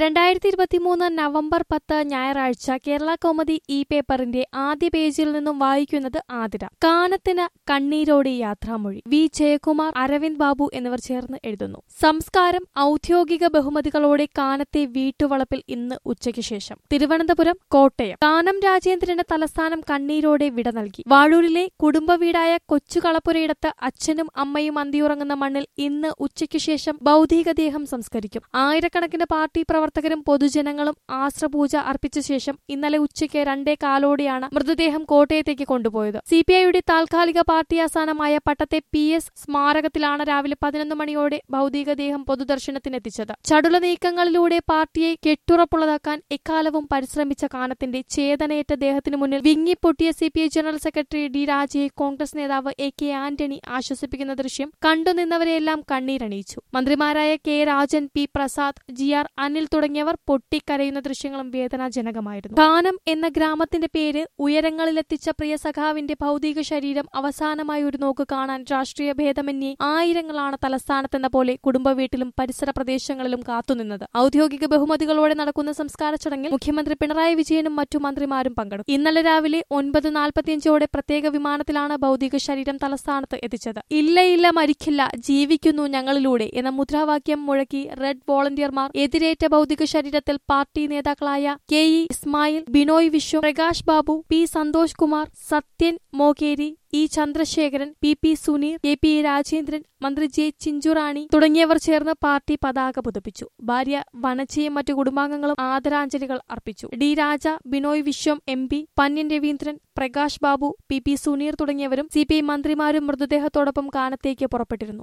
2023 November 10 ഞായറാഴ്ച കേരള കൗമുദി ഈ പേപ്പറിന്റെ ആദ്യ പേജിൽ നിന്നും വായിക്കുന്നത് ആതിര. കാനത്തിന് കണ്ണീരോടെ യാത്രാമൊഴി. വി ജയകുമാർ, അരവിന്ദ് ബാബു എന്നിവർ ചേർന്ന് എഴുതുന്നു. സംസ്കാരം ഔദ്യോഗിക ബഹുമതികളോടെ കാനത്തെ വീട്ടുവളപ്പിൽ ഇന്ന് ഉച്ചയ്ക്ക് ശേഷം. തിരുവനന്തപുരം, കോട്ടയം. കാനം രാജേന്ദ്രന് തലസ്ഥാനം കണ്ണീരോടെ വിട നൽകി. വാഴൂരിലെ കുടുംബ വീടായ കൊച്ചുകളപ്പുരയിടത്ത് അച്ഛനും അമ്മയും അന്തിയുറങ്ങുന്ന മണ്ണിൽ ഇന്ന് ഉച്ചയ്ക്ക് ശേഷം ഭൗതികദേഹം സംസ്കരിക്കും. ആയിരക്കണക്കിന് പാർട്ടി പ്രവർത്തകരും പൊതുജനങ്ങളും ആശ്രപൂജ അർപ്പിച്ച ശേഷം ഇന്നലെ ഉച്ചയ്ക്ക് 2:15 മൃതദേഹം കോട്ടയത്തേക്ക് കൊണ്ടുപോയത്. സിപിഐയുടെ താൽക്കാലിക പാർട്ടി ആസ്ഥാനമായ പട്ടത്തെ PS സ്മാരകത്തിലാണ് രാവിലെ 11 മണിയോടെ ഭൗതികദേഹം പൊതുദർശനത്തിനെത്തിച്ചത്. ചടുല നീക്കങ്ങളിലൂടെ പാർട്ടിയെ കെട്ടുറപ്പുള്ളതാക്കാൻ എക്കാലവും പരിശ്രമിച്ച കാനത്തിന്റെ ചേതനയേറ്റ ദേഹത്തിനു മുന്നിൽ വിങ്ങിപ്പൊട്ടിയ CPI ജനറൽ സെക്രട്ടറി D രാജയെ കോൺഗ്രസ് നേതാവ് AK ആന്റണി ആശ്വസിപ്പിക്കുന്ന ദൃശ്യം കണ്ടുനിന്നവരെയെല്ലാം കണ്ണീരണിയിച്ചു. മന്ത്രിമാരായ K Rajan, P Prasad, GR Anil തുടങ്ങിയവർ പൊട്ടിക്കരയുന്ന ദൃശ്യങ്ങളും വേദനാജനകമായിരുന്നു. കാനം എന്ന ഗ്രാമത്തിന്റെ പേര് ഉയരങ്ങളിലെത്തിച്ച പ്രിയ സഖാവിന്റെ ഭൗതിക ശരീരം അവസാനമായി ഒരു നോക്ക് കാണാൻ രാഷ്ട്രീയ ഭേദമന്യേ ആയിരങ്ങളാണ് തലസ്ഥാനത്തെന്ന പോലെ കുടുംബ വീട്ടിലും പരിസര പ്രദേശങ്ങളിലും കാത്തുനിന്നത്. ഔദ്യോഗിക ബഹുമതികളോടെ നടക്കുന്ന സംസ്കാര ചടങ്ങിൽ മുഖ്യമന്ത്രി പിണറായി വിജയനും മറ്റു മന്ത്രിമാരും പങ്കെടുക്കും. ഇന്നലെ രാവിലെ 9:45 പ്രത്യേക വിമാനത്തിലാണ് ഭൗതിക ശരീരം തലസ്ഥാനത്ത് എത്തിച്ചത്. ഇല്ല ഇല്ല മരിക്കില്ല, ജീവിക്കുന്നു ഞങ്ങളിലൂടെ എന്ന മുദ്രാവാക്യം മുഴക്കി റെഡ് വോളണ്ടിയർമാർ എതിരേറ്റ ഭൗതിക ശരീരത്തിൽ പാർട്ടി നേതാക്കളായ KE Ismail, Binoy Viswam, Prakash Babu, P Santhosh Kumar, Sathyan മോകേരി, E Chandrasekharan, PP Suneer, KP Rajendran, മന്ത്രി J ചിഞ്ചുറാണി തുടങ്ങിയവർ ചേർന്ന് പാർട്ടി പതാക പുതപ്പിച്ചു. ഭാര്യ വനജയും മറ്റു കുടുംബാംഗങ്ങളും ആദരാഞ്ജലികൾ അർപ്പിച്ചു. D രാജ, ബിനോയ് വിശ്വം MP, പന്ന്യൻ രവീന്ദ്രൻ, പ്രകാശ് ബാബു, PP സുനീർ തുടങ്ങിയവരും CPI മന്ത്രിമാരും മൃതദേഹത്തോടൊപ്പം കാനത്തേക്ക് പുറപ്പെട്ടിരുന്നു.